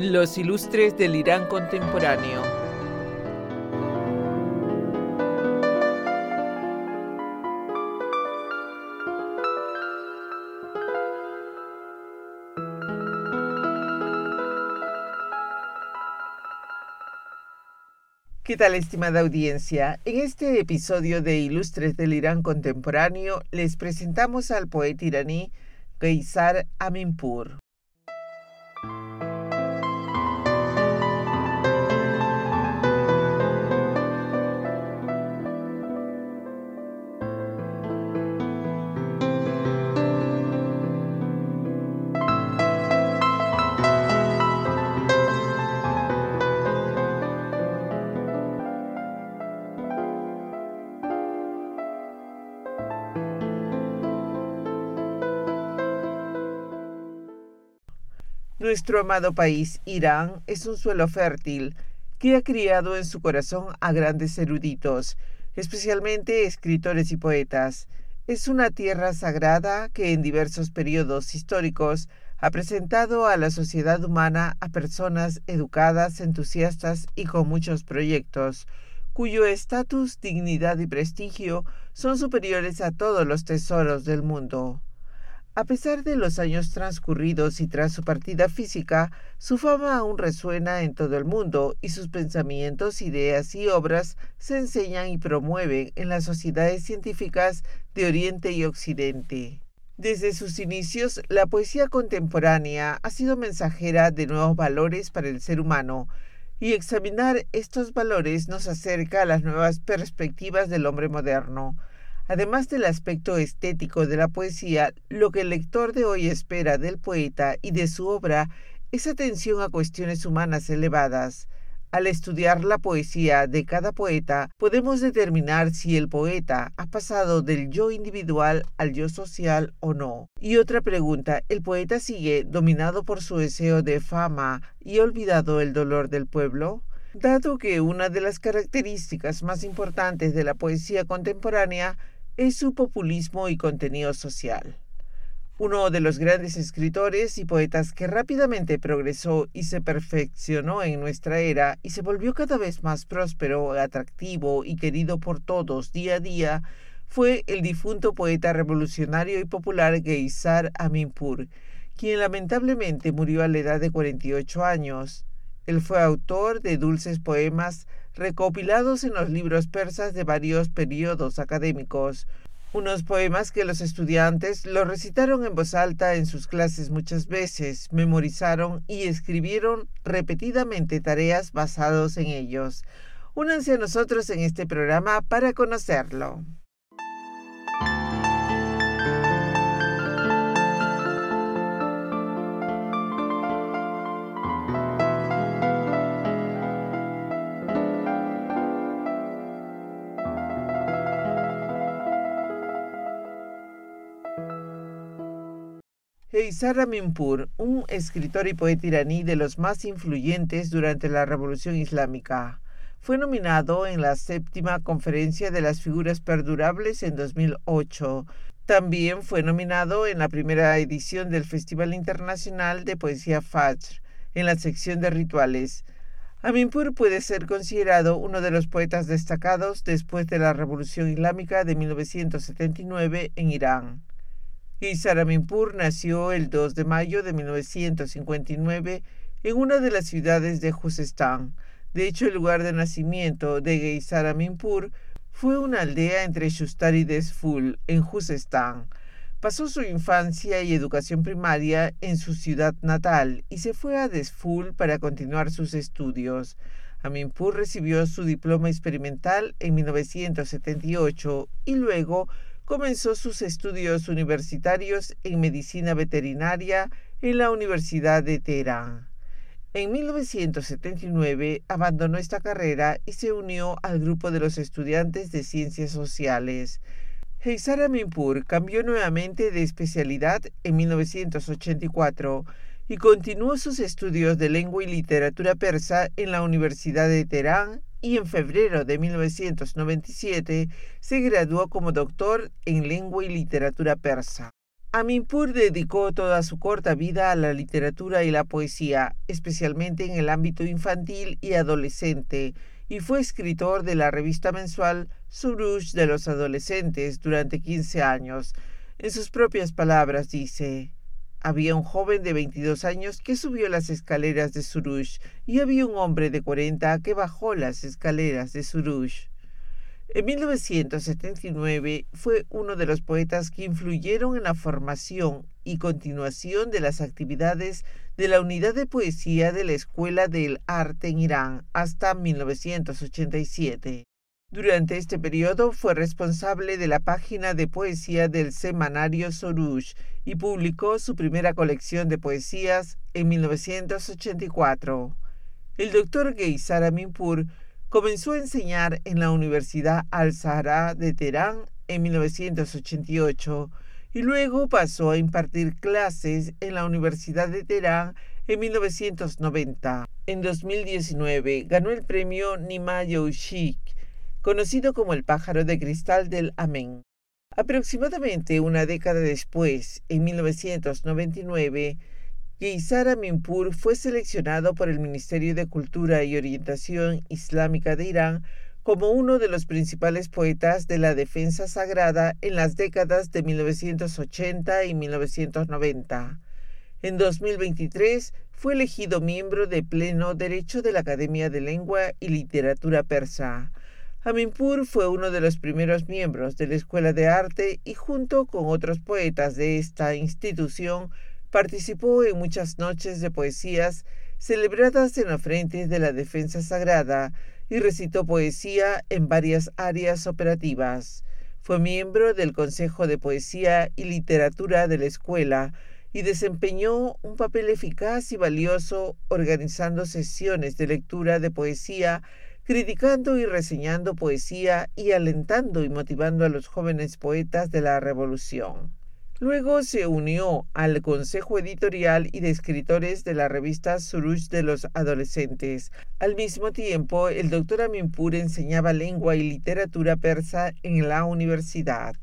Los ilustres del Irán contemporáneo. ¿Qué tal, estimada audiencia? En este episodio de Ilustres del Irán contemporáneo les presentamos al poeta iraní Qeisar Aminpour. Nuestro amado país, Irán, es un suelo fértil que ha criado en su corazón a grandes eruditos, especialmente escritores y poetas. Es una tierra sagrada que en diversos periodos históricos ha presentado a la sociedad humana a personas educadas, entusiastas y con muchos proyectos, cuyo estatus, dignidad y prestigio son superiores a todos los tesoros del mundo. A pesar de los años transcurridos y tras su partida física, su fama aún resuena en todo el mundo y sus pensamientos, ideas y obras se enseñan y promueven en las sociedades científicas de Oriente y Occidente. Desde sus inicios, la poesía contemporánea ha sido mensajera de nuevos valores para el ser humano, y examinar estos valores nos acerca a las nuevas perspectivas del hombre moderno. Además del aspecto estético de la poesía, lo que el lector de hoy espera del poeta y de su obra es atención a cuestiones humanas elevadas. Al estudiar la poesía de cada poeta, podemos determinar si el poeta ha pasado del yo individual al yo social o no. Y otra pregunta, ¿el poeta sigue dominado por su deseo de fama y olvidado el dolor del pueblo? Dado que una de las características más importantes de la poesía contemporánea es su populismo y contenido social. Uno de los grandes escritores y poetas que rápidamente progresó y se perfeccionó en nuestra era y se volvió cada vez más próspero, atractivo y querido por todos día a día fue el difunto poeta revolucionario y popular Qeisar Aminpour, quien lamentablemente murió a la edad de 48 años. Él fue autor de dulces poemas recopilados en los libros persas de varios periodos académicos, unos poemas que los estudiantes lo recitaron en voz alta en sus clases muchas veces, memorizaron y escribieron repetidamente tareas basadas en ellos. Únanse a nosotros en este programa para conocerlo. Qeisar Aminpour, un escritor y poeta iraní de los más influyentes durante la Revolución Islámica, fue nominado en la 7ª Conferencia de las Figuras Perdurables en 2008. También fue nominado en la primera edición del Festival Internacional de Poesía Fajr, en la sección de rituales. Aminpour puede ser considerado uno de los poetas destacados después de la Revolución Islámica de 1979 en Irán. Qeisar Aminpour nació el 2 de mayo de 1959 en una de las ciudades de Juzestán. De hecho, el lugar de nacimiento de Qeisar Aminpour fue una aldea entre Shustar y Dezful, en Juzestán. Pasó su infancia y educación primaria en su ciudad natal y se fue a Dezful para continuar sus estudios. Aminpour recibió su diploma experimental en 1978 y luego comenzó sus estudios universitarios en medicina veterinaria en la Universidad de Teherán. En 1979 abandonó esta carrera y se unió al grupo de los estudiantes de ciencias sociales. Qeisar Aminpour cambió nuevamente de especialidad en 1984 y continuó sus estudios de lengua y literatura persa en la Universidad de Teherán y en febrero de 1997 se graduó como doctor en lengua y literatura persa. Aminpur dedicó toda su corta vida a la literatura y la poesía, especialmente en el ámbito infantil y adolescente, y fue escritor de la revista mensual Surush de los adolescentes durante 15 años. En sus propias palabras dice: había un joven de 22 años que subió las escaleras de Surush y había un hombre de 40 que bajó las escaleras de Surush. En 1979 fue uno de los poetas que influyeron en la formación y continuación de las actividades de la unidad de poesía de la Escuela del Arte en Irán hasta 1987. Durante este periodo fue responsable de la página de poesía del semanario Surush y publicó su primera colección de poesías en 1984. El doctor Geysar Aminpur comenzó a enseñar en la Universidad Al-Zahra de Teherán en 1988 y luego pasó a impartir clases en la Universidad de Teherán en 1990. En 2019 ganó el premio Nima Youshik, conocido como el pájaro de cristal del Amén. Aproximadamente una década después, en 1999, Geysar Aminpur fue seleccionado por el Ministerio de Cultura y Orientación Islámica de Irán como uno de los principales poetas de la defensa sagrada en las décadas de 1980 y 1990. En 2023 fue elegido miembro de pleno derecho de la Academia de Lengua y Literatura Persa. Aminpur fue uno de los primeros miembros de la Escuela de Arte y junto con otros poetas de esta institución participó en muchas noches de poesías celebradas en los frentes de la defensa sagrada y recitó poesía en varias áreas operativas. Fue miembro del Consejo de Poesía y Literatura de la escuela y desempeñó un papel eficaz y valioso organizando sesiones de lectura de poesía, criticando y reseñando poesía y alentando y motivando a los jóvenes poetas de la Revolución. Luego se unió al consejo editorial y de escritores de la revista Surush de los adolescentes. Al mismo tiempo, el doctor Aminpur enseñaba lengua y literatura persa en la universidad.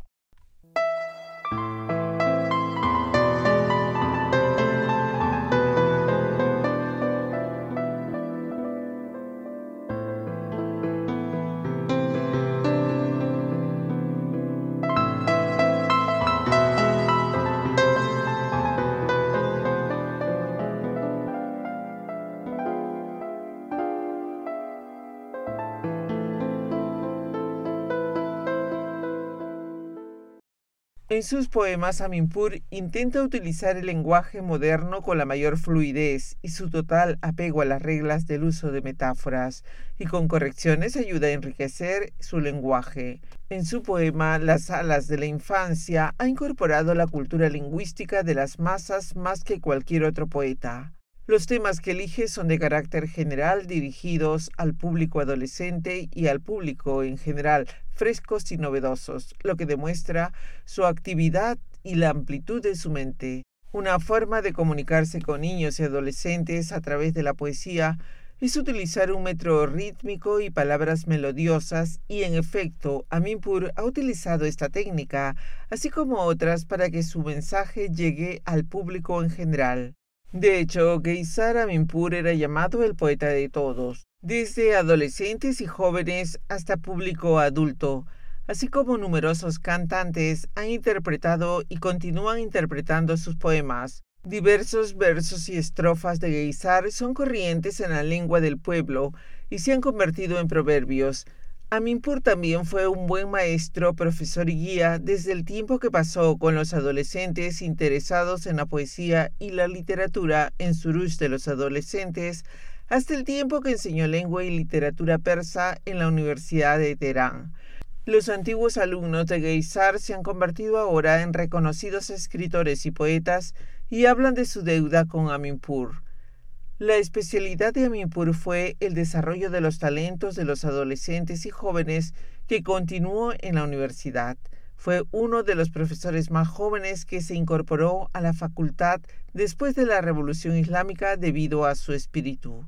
En sus poemas, Aminpur intenta utilizar el lenguaje moderno con la mayor fluidez y su total apego a las reglas del uso de metáforas, y con correcciones ayuda a enriquecer su lenguaje. En su poema Las alas de la infancia ha incorporado la cultura lingüística de las masas más que cualquier otro poeta. Los temas que elige son de carácter general, dirigidos al público adolescente y al público en general, frescos y novedosos, lo que demuestra su actividad y la amplitud de su mente. Una forma de comunicarse con niños y adolescentes a través de la poesía es utilizar un metro rítmico y palabras melodiosas, y en efecto, Aminpur ha utilizado esta técnica, así como otras, para que su mensaje llegue al público en general. De hecho, Geysar Aminpur era llamado el poeta de todos, desde adolescentes y jóvenes hasta público adulto, así como numerosos cantantes han interpretado y continúan interpretando sus poemas. Diversos versos y estrofas de Geysar son corrientes en la lengua del pueblo y se han convertido en proverbios. Aminpur también fue un buen maestro, profesor y guía desde el tiempo que pasó con los adolescentes interesados en la poesía y la literatura en Surush de los adolescentes, hasta el tiempo que enseñó lengua y literatura persa en la Universidad de Teherán. Los antiguos alumnos de Geysar se han convertido ahora en reconocidos escritores y poetas y hablan de su deuda con Aminpur. La especialidad de Aminpur fue el desarrollo de los talentos de los adolescentes y jóvenes, que continuó en la universidad. Fue uno de los profesores más jóvenes que se incorporó a la facultad después de la Revolución Islámica debido a su espíritu.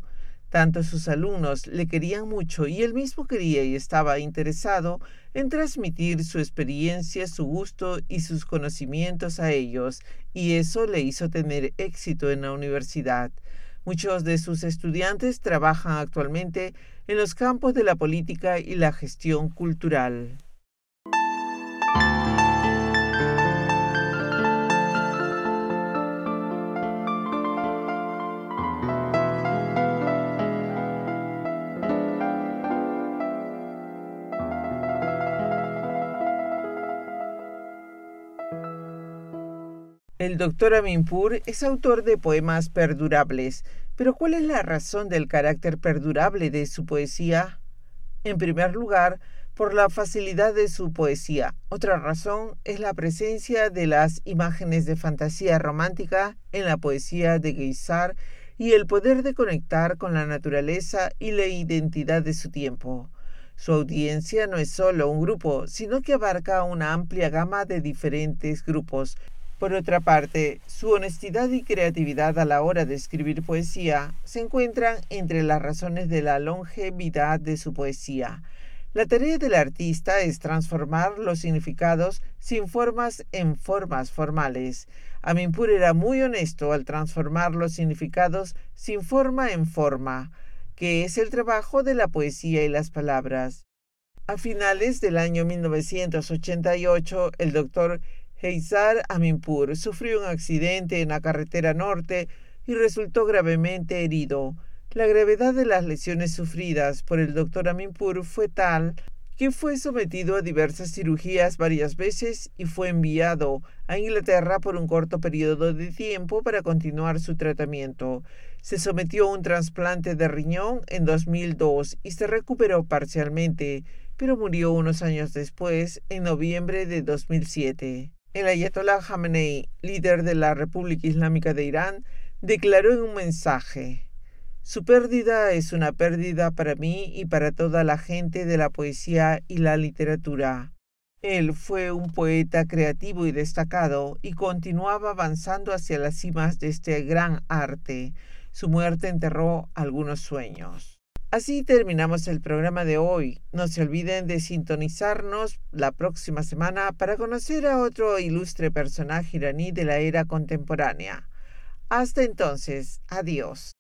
Tanto sus alumnos le querían mucho y él mismo quería y estaba interesado en transmitir su experiencia, su gusto y sus conocimientos a ellos, y eso le hizo tener éxito en la universidad. Muchos de sus estudiantes trabajan actualmente en los campos de la política y la gestión cultural. El doctor Aminpur es autor de poemas perdurables, pero ¿cuál es la razón del carácter perdurable de su poesía? En primer lugar, por la facilidad de su poesía. Otra razón es la presencia de las imágenes de fantasía romántica en la poesía de Geisar y el poder de conectar con la naturaleza y la identidad de su tiempo. Su audiencia no es solo un grupo, sino que abarca una amplia gama de diferentes grupos. Por otra parte, su honestidad y creatividad a la hora de escribir poesía se encuentran entre las razones de la longevidad de su poesía. La tarea del artista es transformar los significados sin formas en formas formales. Aminpur era muy honesto al transformar los significados sin forma en forma, que es el trabajo de la poesía y las palabras. A finales del año 1988, el doctor Geisar Aminpur sufrió un accidente en la carretera norte y resultó gravemente herido. La gravedad de las lesiones sufridas por el doctor Aminpur fue tal que fue sometido a diversas cirugías varias veces y fue enviado a Inglaterra por un corto periodo de tiempo para continuar su tratamiento. Se sometió a un trasplante de riñón en 2002 y se recuperó parcialmente, pero murió unos años después, en noviembre de 2007. El ayatolá Jamenei, líder de la República Islámica de Irán, declaró en un mensaje: «Su pérdida es una pérdida para mí y para toda la gente de la poesía y la literatura». Él fue un poeta creativo y destacado y continuaba avanzando hacia las cimas de este gran arte. Su muerte enterró algunos sueños. Así terminamos el programa de hoy. No se olviden de sintonizarnos la próxima semana para conocer a otro ilustre personaje iraní de la era contemporánea. Hasta entonces, adiós.